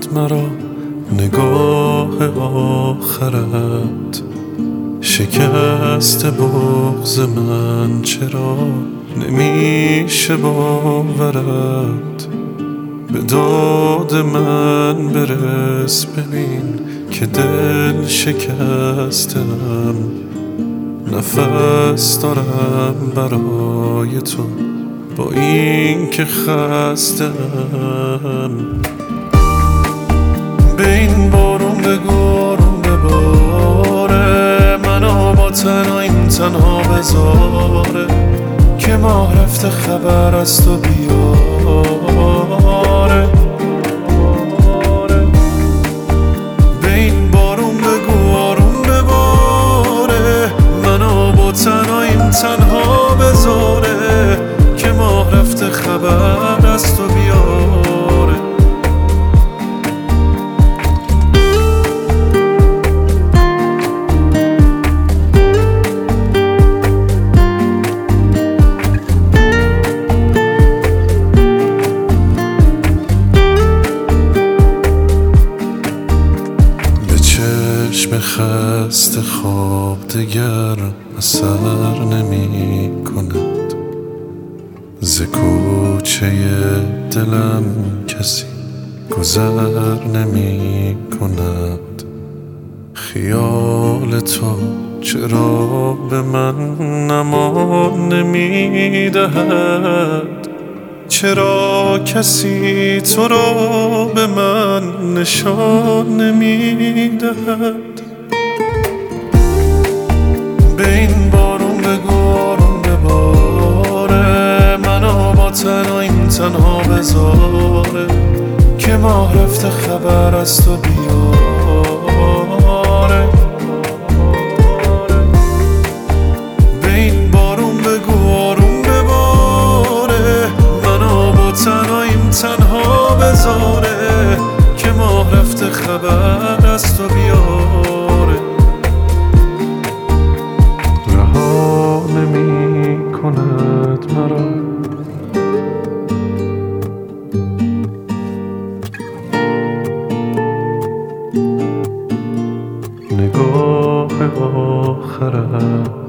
مرا نگاه آخرت. شکست بغض من چرا نمیشه باورت؟ به داد من برس، ببین که دل شکستم. نفس دارم برای تو با این که خستم. به این بارون بگو بباره، منو با تنهاییم تنها بذاره، که ماه رفته خبر از تو بیاره. به این بارون بگو آروم بباره، منو با تنهاییم تنها بذاره، که ماه رفته خبر از تو بیاره. چشم خسته خواب دگر اثر نمی کند، ز کوچه دلم کسی گذر نمی کند. خیال تو چرا به من امان نمی دهد؟ چرا کسی تو را به من نشان نمی دهد؟ به این بارون بگو آروم بباره، منو با تنهاییم تنها بذاره، که ماه رفته خبر از تو بیاره. به این بارون بگو آروم بباره، منو با تنهاییم تنها بذاره، که ماه رفته خبر از تو بیاره. رها نمی کند مرا نگاه آخرت.